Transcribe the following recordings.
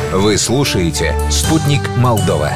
Вы слушаете «Спутник Молдова».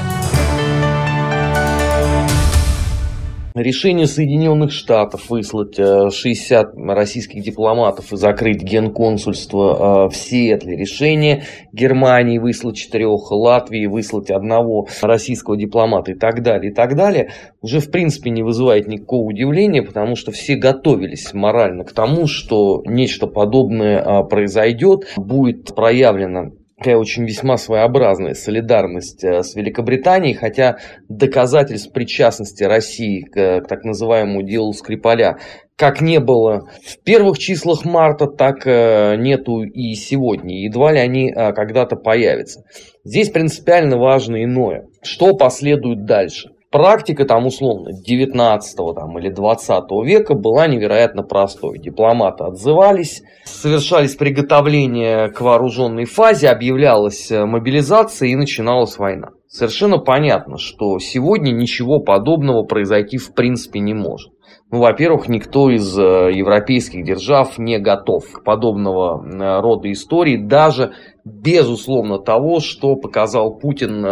Решение Соединенных Штатов выслать 60 российских дипломатов и закрыть генконсульство в Сиэтле. Решение Германии выслать 4, Латвии выслать 1 российского дипломата и так далее, уже в принципе не вызывает никакого удивления, потому что все готовились морально к тому, что нечто подобное произойдет, будет проявлено такая очень весьма своеобразная солидарность с Великобританией, хотя доказательств причастности России к так называемому делу Скрипаля как не было в первых числах марта, так нету и сегодня. Едва ли они когда-то появятся. Здесь принципиально важно иное. Что последует дальше? Практика там условно 19 или 20 века была невероятно простой. Дипломаты отзывались, совершались приготовления к вооруженной фазе, объявлялась мобилизация и начиналась война. Совершенно понятно, что сегодня ничего подобного произойти в принципе не может. Во-первых, никто из европейских держав не готов к подобного рода истории, даже безусловно того, что показал Путин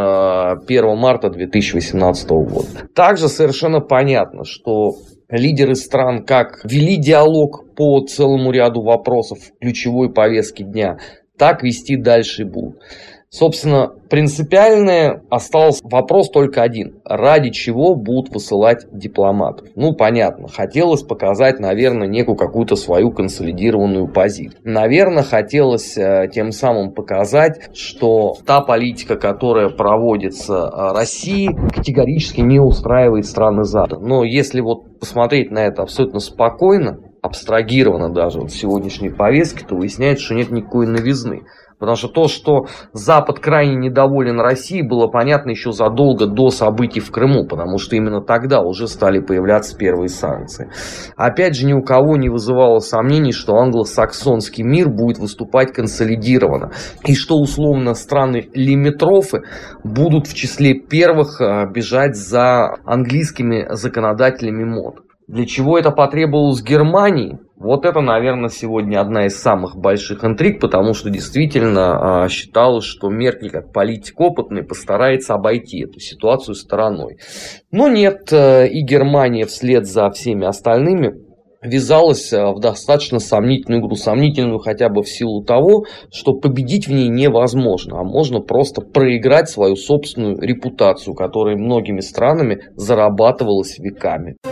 1 марта 2018 года. Также совершенно понятно, что лидеры стран как вели диалог по целому ряду вопросов ключевой повестки дня, так вести дальше и будут. Собственно, принципиальный остался вопрос только один. Ради чего будут высылать дипломатов? Понятно, хотелось показать, наверное, некую какую-то свою консолидированную позицию. Наверное, хотелось тем самым показать, что та политика, которая проводится Россией, категорически не устраивает страны Запада. Но если посмотреть на это абсолютно спокойно, абстрагированно даже от сегодняшней повестки, то выясняется, что нет никакой новизны. Потому что то, что Запад крайне недоволен Россией, было понятно еще задолго до событий в Крыму, потому что именно тогда уже стали появляться первые санкции. Опять же, ни у кого не вызывало сомнений, что англосаксонский мир будет выступать консолидированно, и что условно страны-лимитрофы будут в числе первых бежать за английскими законодателями мод. Для чего это потребовалось Германии? Это, наверное, сегодня одна из самых больших интриг, потому что действительно считалось, что Меркель, как политик опытный, постарается обойти эту ситуацию стороной. Но нет, и Германия вслед за всеми остальными ввязалась в достаточно сомнительную игру. Сомнительную хотя бы в силу того, что победить в ней невозможно, а можно просто проиграть свою собственную репутацию, которая многими странами зарабатывалась веками.